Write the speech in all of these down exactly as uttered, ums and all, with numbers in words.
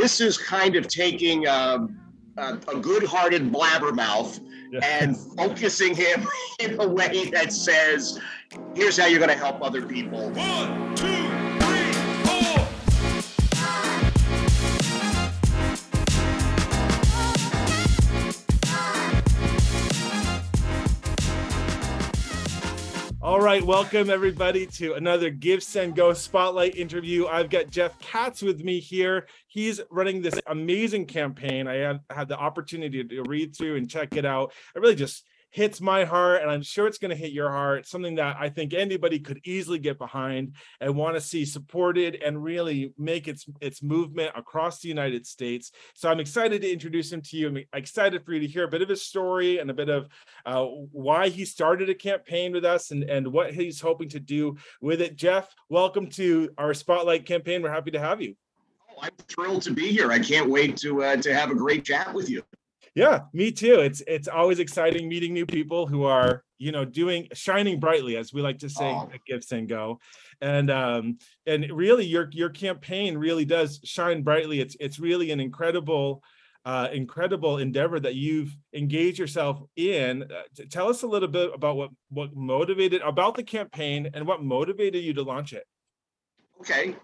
this is kind of taking um, a, a good-hearted blabbermouth yeah. and focusing him in a way that says, here's how you're going to help other people. One, two, three, four. All right, welcome everybody to another Give, Send, Go Spotlight interview. I've got Jeff Katz with me here. He's running this amazing campaign. I had, had the opportunity to read through and check it out. It really just hits my heart, and I'm sure it's going to hit your heart. Something that I think anybody could easily get behind and want to see supported and really make its its movement across the United States. So I'm excited to introduce him to you. I'm excited for you to hear a bit of his story and a bit of uh, why he started a campaign with us and, and what he's hoping to do with it. Jeff, welcome to our Spotlight campaign. We're happy to have you. Oh, I'm thrilled to be here. I can't wait to uh, to have a great chat with you. Yeah, me too. It's it's always exciting meeting new people who are, you know, doing shining brightly, as we like to say oh. at Give, Send, Go. And um and really your your campaign really does shine brightly. It's it's really an incredible uh incredible endeavor that you've engaged yourself in. Uh, tell us a little bit about what what motivated about the campaign and what motivated you to launch it. Okay.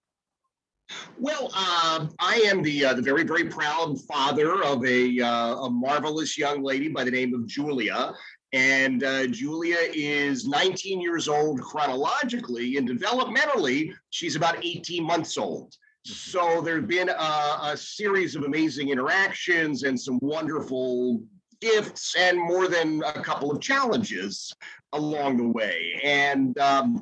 Well, uh, I am the uh, the very, very proud father of a, uh, a marvelous young lady by the name of Julia. And uh, Julia is nineteen years old chronologically, and developmentally, she's about eighteen months old. So there's been a, a series of amazing interactions and some wonderful gifts and more than a couple of challenges along the way. And um,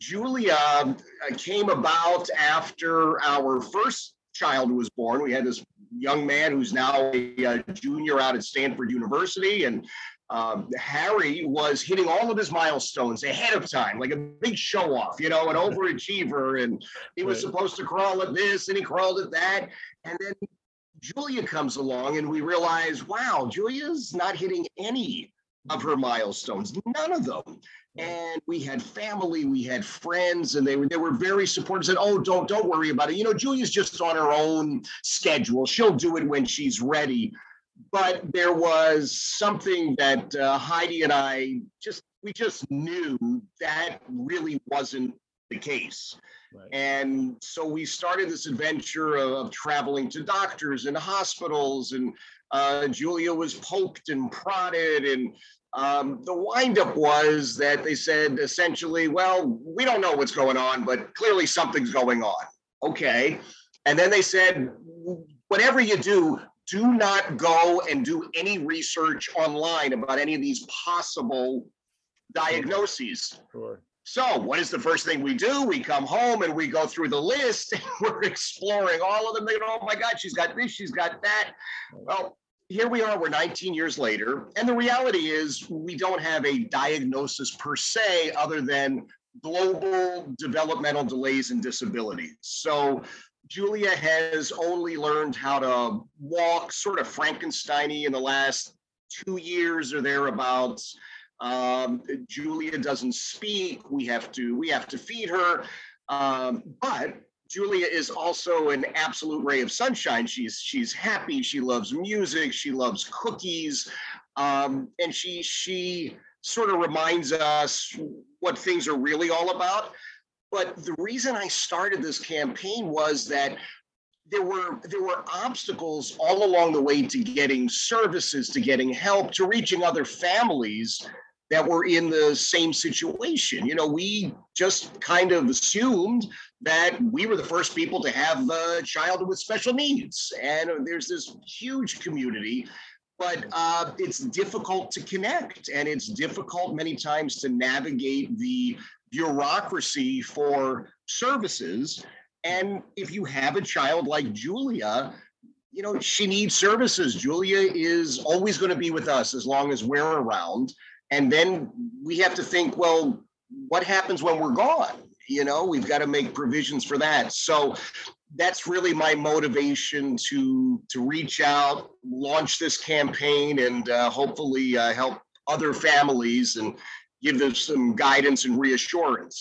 Julia came about after our first child was born. We had this young man who's now a junior out at Stanford University, and um, Harry was hitting all of his milestones ahead of time, like a big show off, you know, an overachiever, and he was right. supposed to crawl at this and he crawled at that. And then Julia comes along and we realize, wow, Julia's not hitting any of her milestones, none of them. And we had family, we had friends, and they were they were very supportive. Said, "Oh, don't don't worry about it. You know, Julia's just on her own schedule. She'll do it when she's ready." But there was something that uh, Heidi and I just we just knew that really wasn't the case. Right. And so we started this adventure of, of traveling to doctors and hospitals, and uh, Julia was poked and prodded, and Um, the windup was that they said essentially, well, we don't know what's going on, but clearly something's going on. Okay. And then they said, whatever you do, do not go and do any research online about any of these possible diagnoses. Sure. So what is the first thing we do? We come home and we go through the list and we're exploring all of them. They go, oh my God, she's got this, she's got that. Well, here we are, we're nineteen years later, and the reality is we don't have a diagnosis per se other than global developmental delays and disability. So Julia has only learned how to walk sort of Frankenstein-y in the last two years or thereabouts. Um, Julia doesn't speak, we have to, we have to feed her, um, but Julia is also an absolute ray of sunshine. She's she's happy. She loves music. She loves cookies, um, and she she sort of reminds us what things are really all about. But the reason I started this campaign was that there were there were obstacles all along the way to getting services, to getting help, to reaching other families that were in the same situation. You know, we just kind of assumed that we were the first people to have a child with special needs. And there's this huge community, but uh, it's difficult to connect. And it's difficult many times to navigate the bureaucracy for services. And if you have a child like Julia, you know, she needs services. Julia is always going to be with us as long as we're around. And then we have to think, well, what happens when we're gone? You know, we've got to make provisions for that. So that's really my motivation to, to reach out, launch this campaign, and uh, hopefully uh, help other families and give them some guidance and reassurance.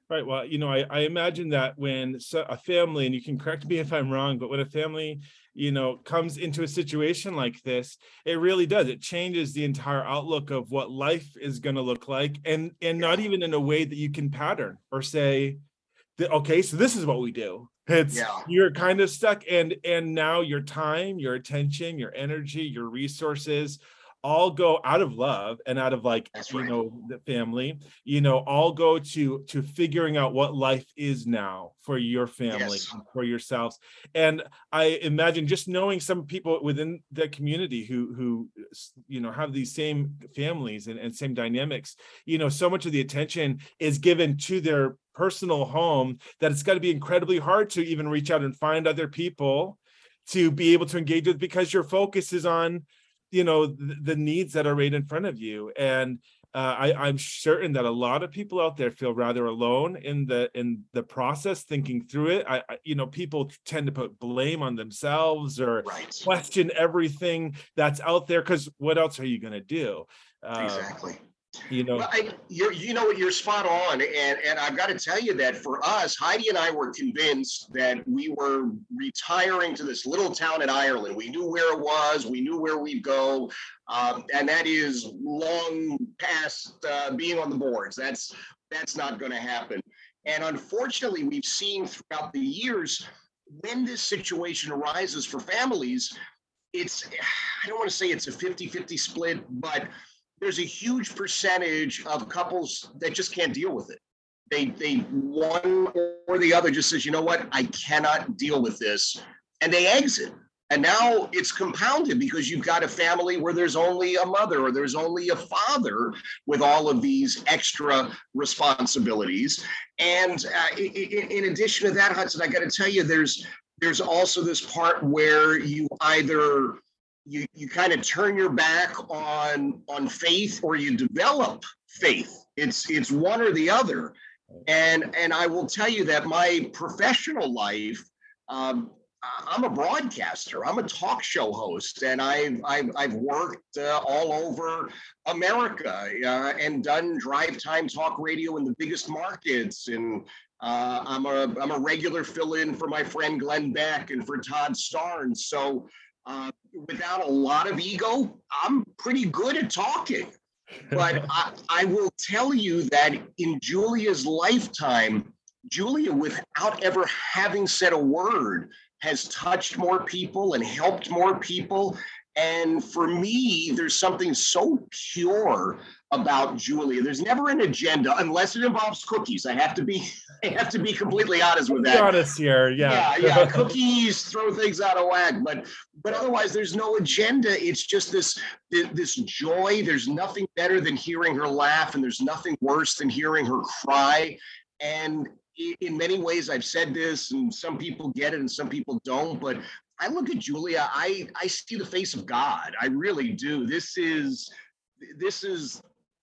Right. Well, you know, I, I imagine that when so, a family, and you can correct me if I'm wrong, but when a family, you know, comes into a situation like this, it really does. It changes the entire outlook of what life is going to look like, and and not Yeah, even in a way that you can pattern or say, that, okay, so this is what we do. It's yeah, you're kind of stuck, and and now your time, your attention, your energy, your resources all go out of love and out of like, that's you right. know, the family, you know, all go to to figuring out what life is now for your family Yes, and for yourselves. And I imagine just knowing some people within the community who who you know have these same families and, and same dynamics, you know, so much of the attention is given to their personal home that it's got to be incredibly hard to even reach out and find other people to be able to engage with, because your focus is on, you know, the, the needs that are right in front of you. And uh, I, I'm certain that a lot of people out there feel rather alone in the in the process, thinking through it. I, I you know, people tend to put blame on themselves or right. question everything that's out there, because what else are you going to do? Um, Exactly. you know, Well, I, you're, you know what, you're spot on. And, and I've got to tell you that for us, Heidi and I were convinced that we were retiring to this little town in Ireland. We knew where it was, we knew where we'd go. Um, and that is long past uh, being on the boards. That's, that's not going to happen. And unfortunately, we've seen throughout the years when this situation arises for families, it's, I don't want to say it's a fifty fifty split, but there's a huge percentage of couples that just can't deal with it. They, they, one or the other just says, you know what, I cannot deal with this. And they exit. And now it's compounded because you've got a family where there's only a mother or there's only a father with all of these extra responsibilities. And uh, in, in addition to that, Hudson, I got to tell you, there's, there's also this part where you either you you kind of turn your back on on faith or you develop faith. It's it's one or the other. And and I will tell you that my professional life, um, I'm a broadcaster. I'm a talk show host, and I've I've, I've worked uh, all over America uh, and done drive time talk radio in the biggest markets. And uh, I'm a I'm a regular fill-in for my friend Glenn Beck and for Todd Starnes. So uh, without a lot of ego, I'm pretty good at talking. But I, I will tell you that in Julia's lifetime, Julia, without ever having said a word, has touched more people and helped more people. And for me, there's something so pure about Julia. There's never an agenda unless it involves cookies. I have to be, I have to be completely honest with be that. honest here, yeah. Yeah, yeah. Cookies throw things out of whack, but but otherwise, there's no agenda. It's just this this joy. There's nothing better than hearing her laugh, and there's nothing worse than hearing her cry. And in many ways, I've said this, and some people get it, and some people don't. But I look at Julia, I I see the face of God. I really do. This is this is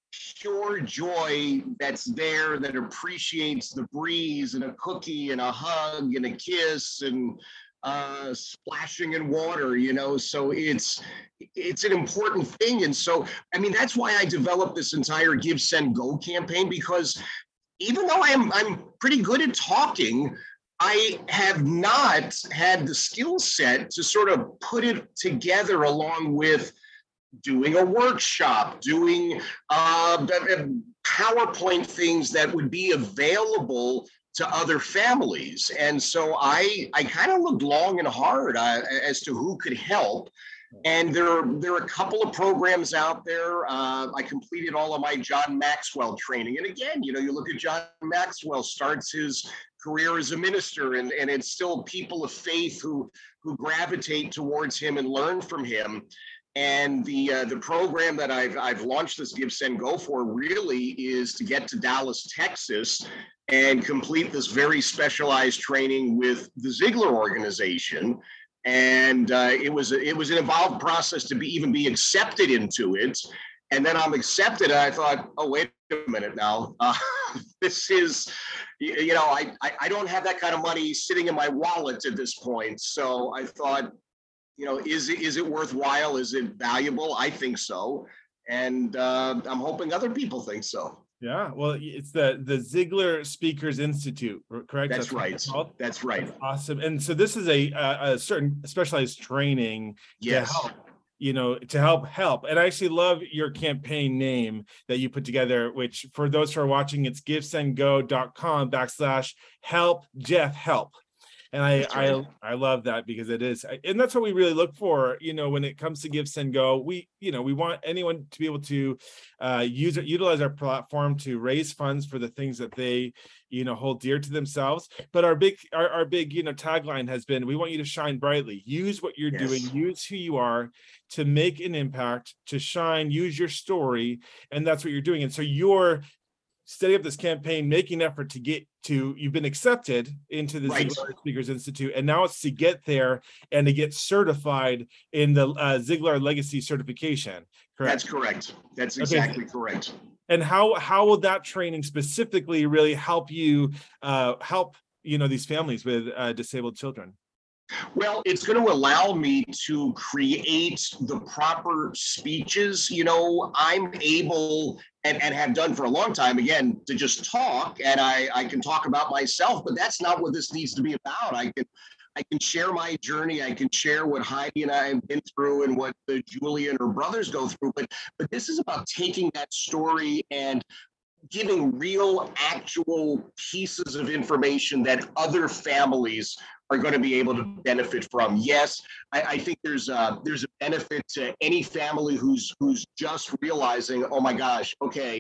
pure joy that's there, that appreciates the breeze and a cookie and a hug and a kiss and uh, splashing in water, you know. So it's it's an important thing. And so, I mean, that's why I developed this entire Give, Send, Go campaign, because even though I'm I'm pretty good at talking, I have not had the skill set to sort of put it together along with doing a workshop, doing uh, PowerPoint things that would be available to other families. And so I, I kind of looked long and hard uh, as to who could help. And there are, there are a couple of programs out there. Uh, I completed all of my John Maxwell training. And again, you know, you look at John Maxwell, starts his career as a minister, and, and it's still people of faith who, who gravitate towards him and learn from him. And the uh, the program that I've I've launched this Give, Send, Go for really is to get to Dallas, Texas, and complete this very specialized training with the Ziglar organization. And uh, it was it was an involved process to be even be accepted into it. And then I'm accepted. And I thought, oh, wait a minute now. Uh, this is, you know, I, I I don't have that kind of money sitting in my wallet at this point. So I thought, you know, is it, is it worthwhile? Is it valuable? I think so. And uh, I'm hoping other people think so. Yeah, well, it's the the Ziegler Speakers Institute, correct? That's what right. it's called? That's right. That's awesome. And so this is a, a, a certain specialized training to Yes. help, you know, to help help. And I actually love your campaign name that you put together, which for those who are watching, it's givesendgo.com backslash help Jeff help. And I, That's right. I I love that because it is, and that's what we really look for, you know, when it comes to Give, Send, Go. We, you know, we want anyone to be able to uh, use it, utilize our platform to raise funds for the things that they, you know, hold dear to themselves. But our big, our, our big, you know, tagline has been, we want you to shine brightly. Use what you're Yes. doing, use who you are to make an impact, to shine, use your story, and that's what you're doing. And so you're setting up this campaign, making an effort to get to, you've been accepted into the Right. Ziegler Speakers Institute, and now it's to get there and to get certified in the uh, Ziegler Legacy certification. Correct? That's correct. That's Okay. exactly correct. And how how will that training specifically really help you uh, help, you know, these families with uh, disabled children? Well, it's going to allow me to create the proper speeches. You know, I'm able and, and have done for a long time, again, to just talk, and I, I can talk about myself, but that's not what this needs to be about. I can I can share my journey. I can share what Heidi and I have been through and what the Julia and her brothers go through. But but this is about taking that story and giving real, actual pieces of information that other families are going to be able to benefit from. Yes, I, I think there's a, there's a benefit to any family who's who's just realizing, oh my gosh, okay,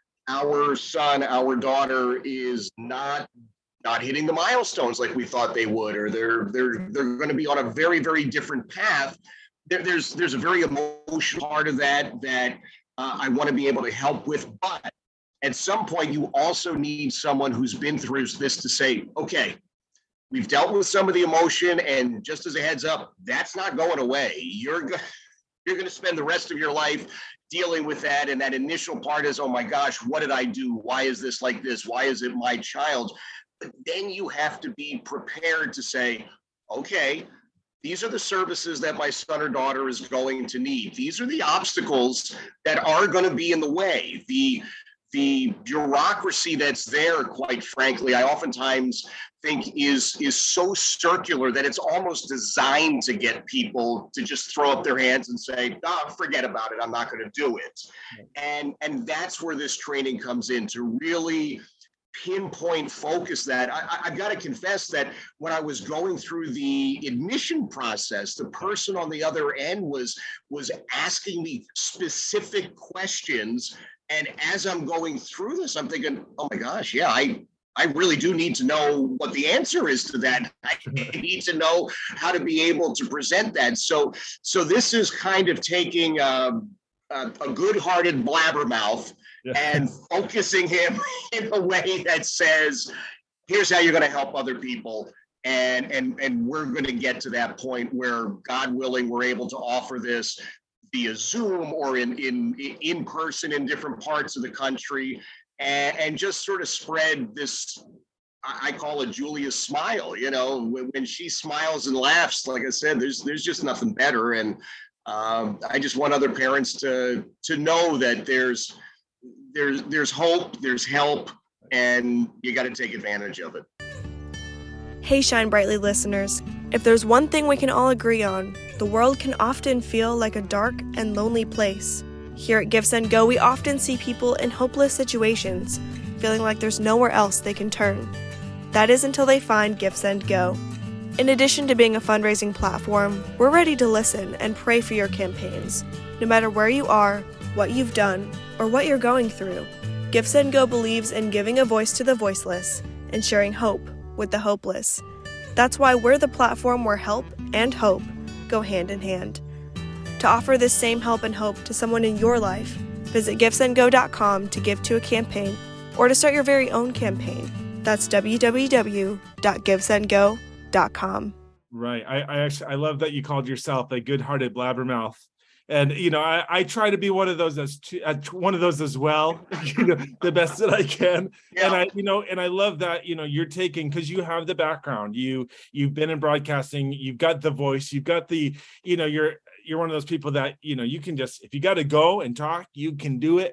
our son, our daughter is not not hitting the milestones like we thought they would, or they're they're they're going to be on a very, very different path. There, there's there's a very emotional part of that that uh, I want to be able to help with, but at some point, you also need someone who's been through this to say, okay, we've dealt with some of the emotion, and just as a heads up, that's not going away. You're go- you're going to spend the rest of your life dealing with that. And that initial part is, oh my gosh, what did I do? Why is this like this? Why is it my child? But then you have to be prepared to say, okay, these are the services that my son or daughter is going to need. These are the obstacles that are going to be in the way. The The bureaucracy that's there, quite frankly, I oftentimes think is is so circular that it's almost designed to get people to just throw up their hands and say, oh, forget about it, I'm not going to do it. And, and that's where this training comes in, to really pinpoint focus that. I, I've got to confess that when I was going through the admission process, the person on the other end was, was asking me specific questions. And as I'm going through this, I'm thinking, oh my gosh, yeah, I, I really do need to know what the answer is to that. I need to know how to be able to present that. So, so this is kind of taking um, a, a good-hearted blabbermouth yeah. and focusing him in a way that says, here's how you're going to help other people. And, and, and we're going to get to that point where, God willing, we're able to offer this via Zoom or in, in, in person in different parts of the country, and, and just sort of spread this, I call it Julia's smile. You know, when, when she smiles and laughs, like I said, there's there's just nothing better. And um, I just want other parents to to know that there's there's there's hope, there's help, and you got to take advantage of it. Hey, Shine Brightly listeners, if there's one thing we can all agree on, the world can often feel like a dark and lonely place. Here at Give, Send, Go, we often see people in hopeless situations, feeling like there's nowhere else they can turn. That is until they find Give, Send, Go. In addition to being a fundraising platform, we're ready to listen and pray for your campaigns. No matter where you are, what you've done, or what you're going through, Give, Send, Go believes in giving a voice to the voiceless and sharing hope with the hopeless. That's why we're the platform where help and hope go hand in hand. To offer this same help and hope to someone in your life, visit give send go dot com to give to a campaign or to start your very own campaign. That's w w w dot give send go dot com. Right. I, I actually I love that you called yourself a good-hearted blabbermouth. And, you know, I, I try to be one of those as uh, one of those as well, you know, the best that I can. Yeah. And I, you know, and I love that, you know, you're taking, because you have the background, you, you've been in broadcasting, you've got the voice, you've got the, you know, you're, you're one of those people that, you know, you can just, if you got to go and talk, you can do it.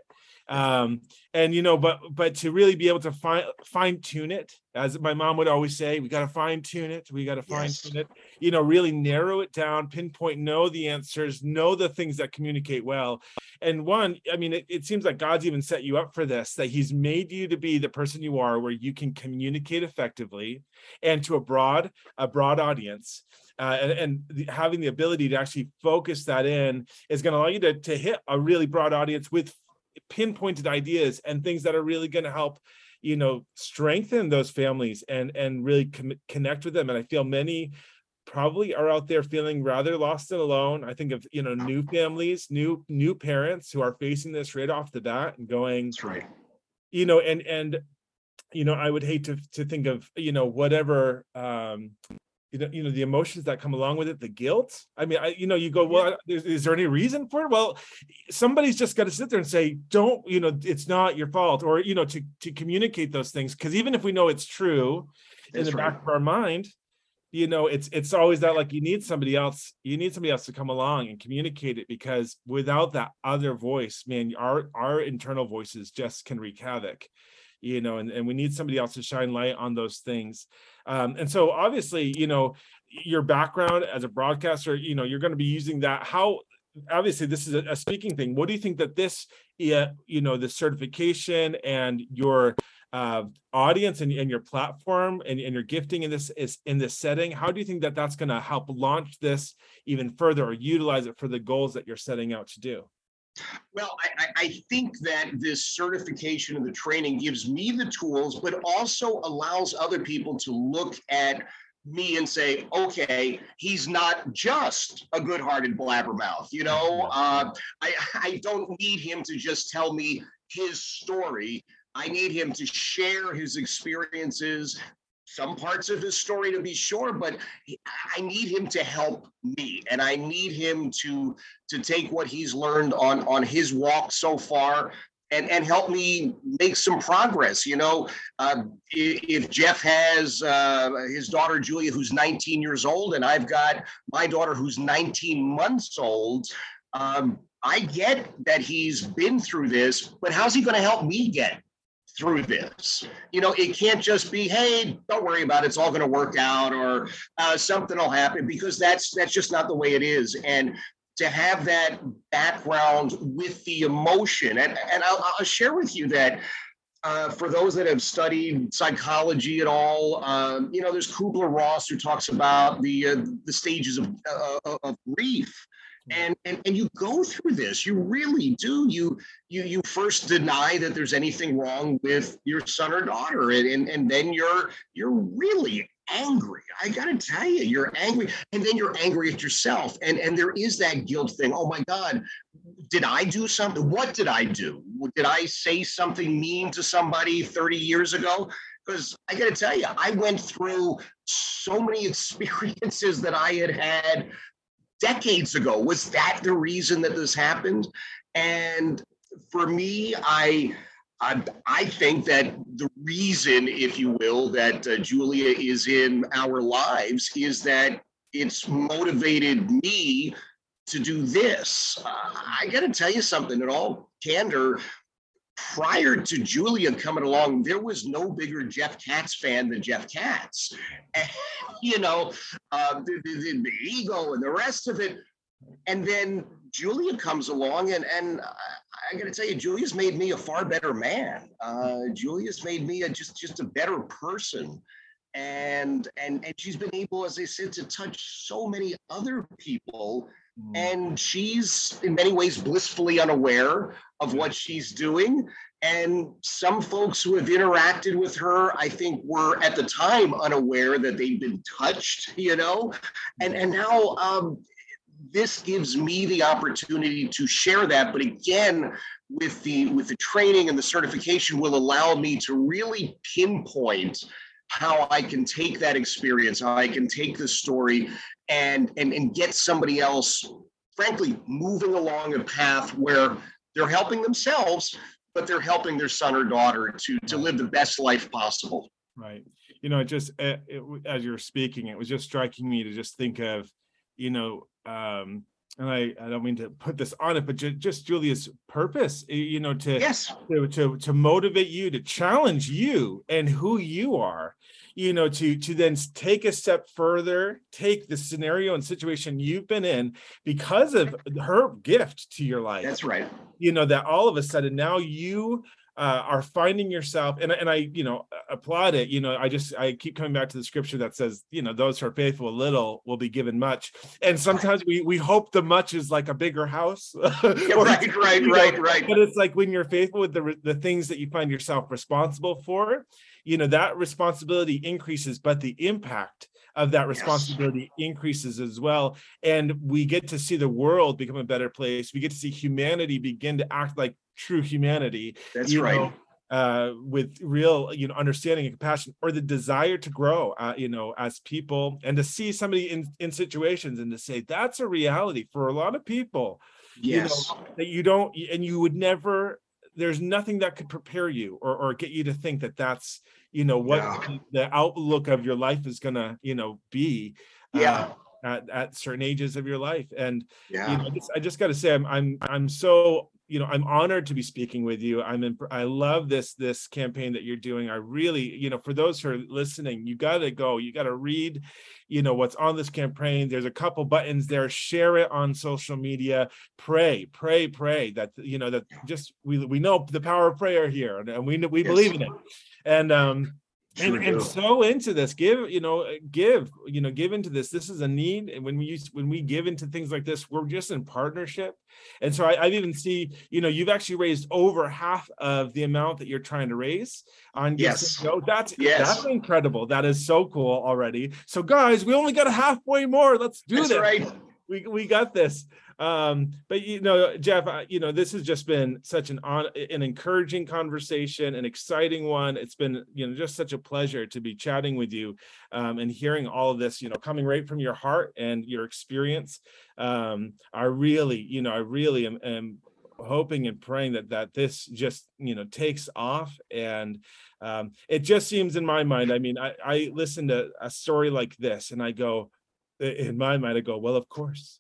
Um, and, you know, but, but to really be able to fine, fine tune it, as my mom would always say, we got to fine tune it. We got to fine Yes. tune it, you know, really narrow it down, pinpoint, know the answers, know the things that communicate well. And one, I mean, it, it seems like God's even set you up for this, that he's made you to be the person you are, where you can communicate effectively and to a broad, a broad audience. Uh, and, and the, having the ability to actually focus that in is going to allow you to, to hit a really broad audience with pinpointed ideas and things that are really going to help, you know, strengthen those families and and really com- connect with them. And I feel many probably are out there feeling rather lost and alone. I think of, you know, new families, new new parents who are facing this right off the bat and going, That's right. you know, and and you know, I would hate to to think of, you know, whatever um you know, you know, the emotions that come along with it, the guilt. I mean, I, you know, you go, well, is, is there any reason for it? Well, somebody's just got to sit there and say, don't, you know, it's not your fault, or, you know, to, to communicate those things. Because even if we know it's true in That's the right. back of our mind, you know, it's, it's always that, like, you need somebody else, you need somebody else to come along and communicate it, because without that other voice, man, our, our internal voices just can wreak havoc. You know, and, and we need somebody else to shine light on those things. Um, and so obviously, you know, your background as a broadcaster, you know, you're going to be using that. How, obviously this is a, a speaking thing. What do you think that this, yeah, you know, the certification and your uh, audience and, and your platform and, and your gifting in this is in this setting, how do you think that that's going to help launch this even further, or utilize it for the goals that you're setting out to do? Well, I, I think that this certification and the training gives me the tools, but also allows other people to look at me and say, okay, he's not just a good-hearted blabbermouth. You know, uh, I, I don't need him to just tell me his story. I need him to share his experiences, some parts of his story, to be sure, but I need him to help me, and I need him to to take what he's learned on on his walk so far and and help me make some progress. You know, uh, if Jeff has uh, his daughter Julia, who's nineteen years old, and I've got my daughter who's nineteen months old, um, I get that he's been through this, but how's he going to help me get through this? You know, it can't just be, hey, don't worry about it, it's all going to work out, or uh, something will happen, because that's that's just not the way it is. And to have that background with the emotion, and, and I'll, I'll share with you that uh, for those that have studied psychology at all, um, you know, there's Kubler-Ross, who talks about the uh, the stages of, uh, of grief. And, and and you go through this, you really do. You you you first deny that there's anything wrong with your son or daughter, and and, and then you're you're really angry. I gotta tell you, you're angry, and then you're angry at yourself, and and there is that guilt thing. Oh my God, did I do something? What did I do? Did I say something mean to somebody thirty years ago? Because I gotta tell you, I went through so many experiences that I had had decades ago. Was that the reason that this happened? And for me, I I, I think that the reason, if you will, that uh, Julia is in our lives is that it's motivated me to do this. Uh, I got to tell you something, in all candor, prior to Julia coming along, there was no bigger Jeff Katz fan than Jeff Katz. And, you know, uh, the, the, the ego and the rest of it. And then Julia comes along, and, and I got to tell you, Julia's made me a far better man. Uh, Julia's made me a, just, just a better person. And, and, and she's been able, as I said, to touch so many other people. And she's in many ways blissfully unaware of what she's doing. And some folks who have interacted with her, I think, were at the time unaware that they'd been touched, you know, and, and now um, this gives me the opportunity to share that. But again, with the with the training and the certification will allow me to really pinpoint how I can take that experience, how I can take the story and, and, and get somebody else, frankly, moving along a path where they're helping themselves, but they're helping their son or daughter to, to live the best life possible. Right. You know, it just, it, it, as you're speaking, it was just striking me to just think of, you know, um, and I, I don't mean to put this on it, but ju- just Julia's purpose, you know, to, Yes. to, to, to motivate you, to challenge you and who you are, you know, to, to then take a step further, take the scenario and situation you've been in because of her gift to your life. That's right. You know, that all of a sudden now you uh, are finding yourself, and, and I, you know, applaud it. You know, I just, I keep coming back to the scripture that says, you know, those who are faithful a little will be given much. And sometimes we we hope the much is like a bigger house. Yeah, Or, right, right, you know, right, right. But it's like when you're faithful with the, the things that you find yourself responsible for, you know, that responsibility increases, but the impact of that responsibility yes. increases as well. And we get to see the world become a better place. We get to see humanity begin to act like true humanity. That's right. Know, uh, with real, you know, understanding and compassion, or the desire to grow, uh, you know, as people, and to see somebody in, in situations and to say, that's a reality for a lot of people, yes. you know, that you don't, and you would never, there's nothing that could prepare you or, or get you to think that that's, you know, what yeah. the outlook of your life is going to, you know, be yeah. uh, at, at certain ages of your life. And, yeah. you know, I just, I just got to say, I'm, I'm, I'm so, you know, I'm honored to be speaking with you. I'm in, I love this, this campaign that you're doing. I really, you know, for those who are listening, you got to go, you got to read, you know, what's on this campaign. There's a couple buttons there. Share it on social media. Pray, pray, pray that, you know, that just, we, we know the power of prayer here, and we, we yes. believe in it. And, um, Sure and, and so into this, give, you know, give, you know, give into this. This is a need. And when we use, when we give into things like this, we're just in partnership. And so I, I even see, you know, you've actually raised over half of the amount that you're trying to raise on. Yes. You know, that's, yes. that's incredible. That is so cool already. So guys, we only got a halfway more. Let's do that's this. Right. We, we got this. Um, but, you know, Jeff, you know, this has just been such an on an encouraging conversation, an exciting one. It's been, you know, just such a pleasure to be chatting with you um, and hearing all of this, you know, coming right from your heart and your experience. Um, I really, you know, I really am, am hoping and praying that that this just, you know, takes off. And um, it just seems in my mind, I mean, I, I listen to a story like this and I go, in my mind, I go, well, of course.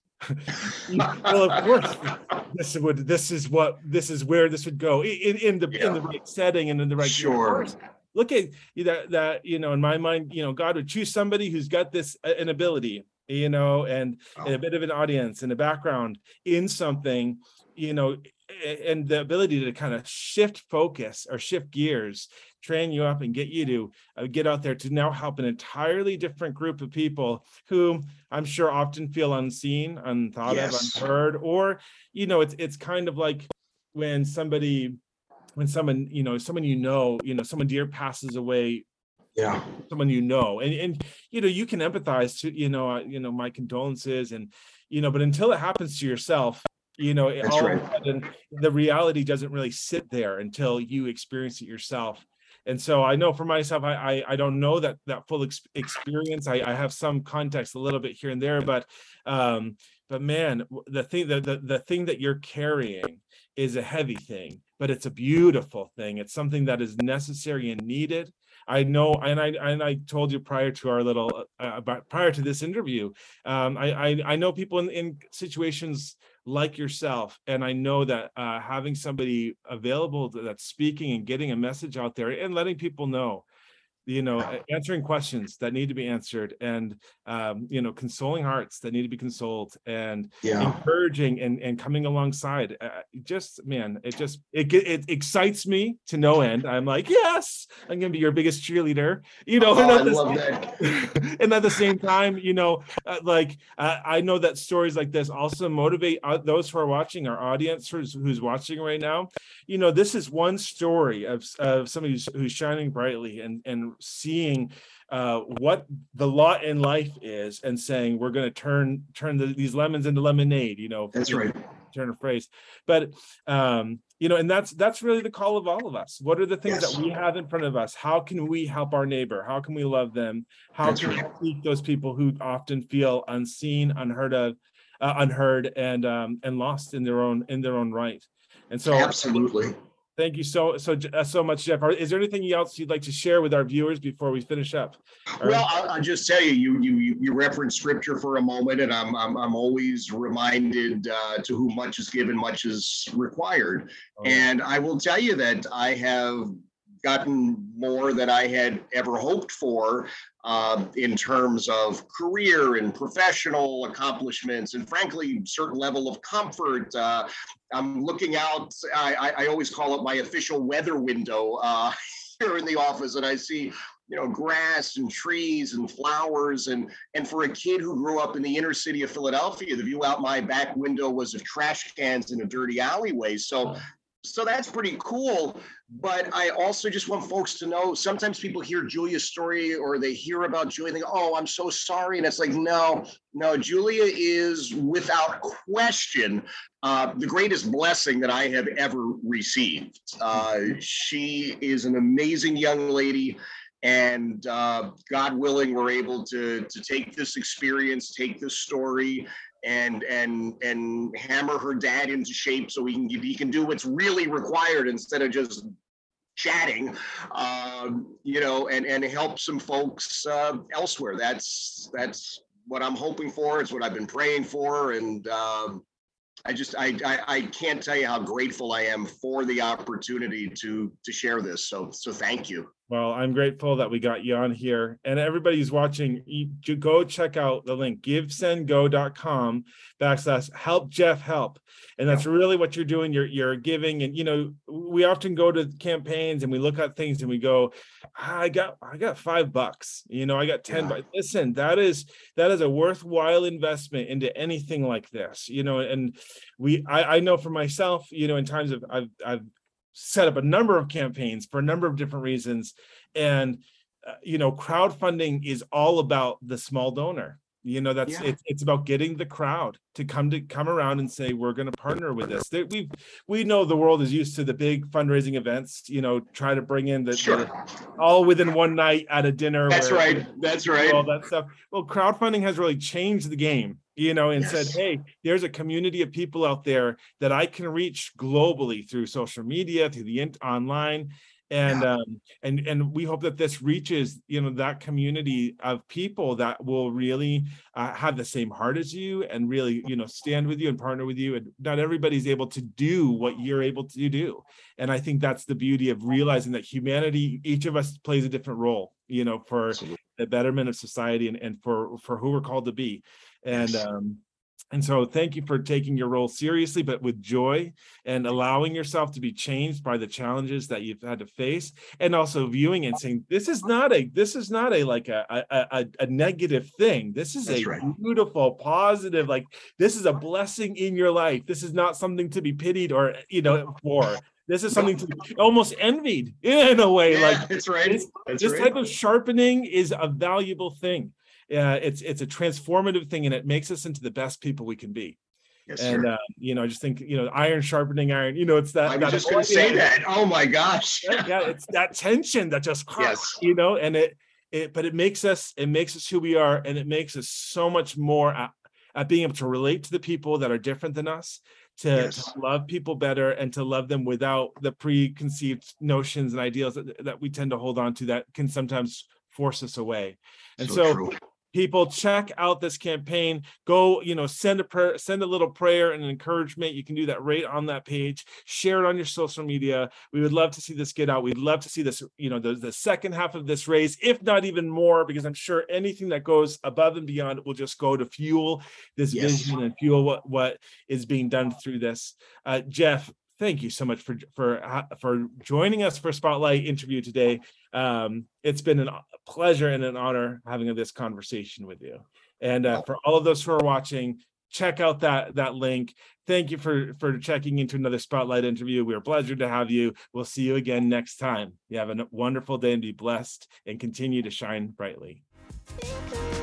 Well, of course, this would. This is what. This is where this would go in, in the yeah. in the right setting and in the right. Sure. Look at that. That you know, in my mind, you know, God would choose somebody who's got this an ability, you know, and, oh. and a bit of an audience and a background in something, you know, and the ability to kind of shift focus or shift gears, train you up and get you to uh, get out there to now help an entirely different group of people who I'm sure often feel unseen, unthought yes. of, unheard, or, you know, it's it's kind of like when somebody, when someone, you know, someone you know, you know, someone dear passes away, yeah, someone you know, and, and you know, you can empathize to, you know, uh, you know, my condolences, and, you know, but until it happens to yourself, you know, That's all right. of a sudden, the reality doesn't really sit there until you experience it yourself. And so I know for myself, I I, I don't know that that full ex- experience. I, I have some context a little bit here and there, but um, but man, the thing that the, the thing that you're carrying is a heavy thing, but it's a beautiful thing. It's something that is necessary and needed. I know, and I and I told you prior to our little uh, about prior to this interview, um, I, I I know people in, in situations like yourself, and I know that uh, having somebody available that's speaking and getting a message out there and letting people know, you know, answering questions that need to be answered, and um, you know, consoling hearts that need to be consoled, and yeah. encouraging and, and coming alongside. Uh, just man, it just it it excites me to no end. I'm like, yes, I'm gonna be your biggest cheerleader. You know, oh, and, I at the love same, that. and at the same time, you know, uh, like uh, I know that stories like this also motivate uh, those who are watching, our audience who's, who's watching right now. You know, this is one story of of somebody who's, who's shining brightly and and seeing uh, what the lot in life is, and saying we're going to turn turn the, these lemons into lemonade. You know, that's right. Turn a phrase, but um, you know, and that's that's really the call of all of us. What are the things yes. that we have in front of us? How can we help our neighbor? How can we love them? How that's can right. we seek those people who often feel unseen, unheard of, uh, unheard, and um, and lost in their own in their own right? And so, absolutely. Thank you so so uh, so much, Jeff. Is there anything else you'd like to share with our viewers before we finish up? All Well, right. I'll, I'll just tell you, you you you reference scripture for a moment, and I'm I'm I'm always reminded uh, to whom much is given, much is required. Oh, yeah. And I will tell you that I have gotten more than I had ever hoped for uh, in terms of career and professional accomplishments, and frankly, certain level of comfort. Uh, I'm looking out. I, I, I always call it my official weather window uh, here in the office, and I see, you know, grass and trees and flowers. And and for a kid who grew up in the inner city of Philadelphia, the view out my back window was of trash cans in a dirty alleyway. So. So that's pretty cool. But I also just want folks to know, sometimes people hear Julia's story or they hear about Julia, they go, oh, I'm so sorry. And it's like, no, no, Julia is without question uh, the greatest blessing that I have ever received. Uh, she is an amazing young lady. And uh, God willing, we're able to, to take this experience, take this story, and and and hammer her dad into shape so he can he can do what's really required instead of just chatting, um, you know, and and help some folks uh, elsewhere. That's that's what I'm hoping for. It's what I've been praying for, and um, I just I, I I can't tell you how grateful I am for the opportunity to to share this. So so thank you. Well, I'm grateful that we got you on here, and everybody who's watching, you, you go check out the link, givesendgo.com backslash help Jeff help. And that's really what you're doing. You're, you're giving. And, you know, we often go to campaigns and we look at things and we go, I got, I got five bucks, you know, I got ten Yeah. bucks. Listen, that is, that is a worthwhile investment into anything like this, you know, and we, I, I know for myself, you know, in times of, I've, I've, set up a number of campaigns for a number of different reasons. And, uh, you know, crowdfunding is all about the small donor. You know, that's Yeah. it's it's about getting the crowd to come to come around and say, we're going to partner with this. They, we we know the world is used to the big fundraising events, you know, try to bring in the, Sure. the all within one night at a dinner. That's where, right. That's right. all that stuff. Well, crowdfunding has really changed the game, you know, and Yes. said, hey, there's a community of people out there that I can reach globally through social media, through the in- online. And Yeah. um, and and we hope that this reaches, you know, that community of people that will really uh, have the same heart as you and really, you know, stand with you and partner with you. And not everybody's able to do what you're able to do. And I think that's the beauty of realizing that humanity, each of us plays a different role, you know, for Absolutely. the betterment of society and, and for for who we're called to be. And Yes. um and so thank you for taking your role seriously, but with joy, and allowing yourself to be changed by the challenges that you've had to face, and also viewing and saying, this is not a, this is not a, like a, a, a, a negative thing. This is That's a right. beautiful, positive, like this is a blessing in your life. This is not something to be pitied or, you know, for. This is something to be almost envied in a way. Yeah, Like that's right. this, That's this right. type of sharpening is a valuable thing. Uh, it's it's a transformative thing, and it makes us into the best people we can be. Yes, And sir. uh, you know, I just think, you know, iron sharpening iron. You know, it's that. I was that just going to say that. Oh my gosh. Yeah, yeah, it's that tension that just, Yes. you know, and it it, but it makes us, it makes us who we are, and it makes us so much more at, at being able to relate to the people that are different than us, to, Yes. to love people better, and to love them without the preconceived notions and ideals that, that we tend to hold on to that can sometimes force us away. And So so, true. people, check out this campaign. Go, you know, send a prayer, send a little prayer and encouragement. You can do that right on that page. Share it on your social media. We would love to see this get out. We'd love to see this, you know, the, the second half of this raise, if not even more, because I'm sure anything that goes above and beyond will just go to fuel this Yes. vision and fuel what, what is being done through this. Uh, Jeff, thank you so much for for for joining us for Spotlight interview today. Um, it's been a pleasure and an honor having this conversation with you. And uh, for all of those who are watching, check out that that link. Thank you for for checking into another Spotlight interview. We're a pleasure to have you. We'll see you again next time. You have a wonderful day and be blessed and continue to shine brightly.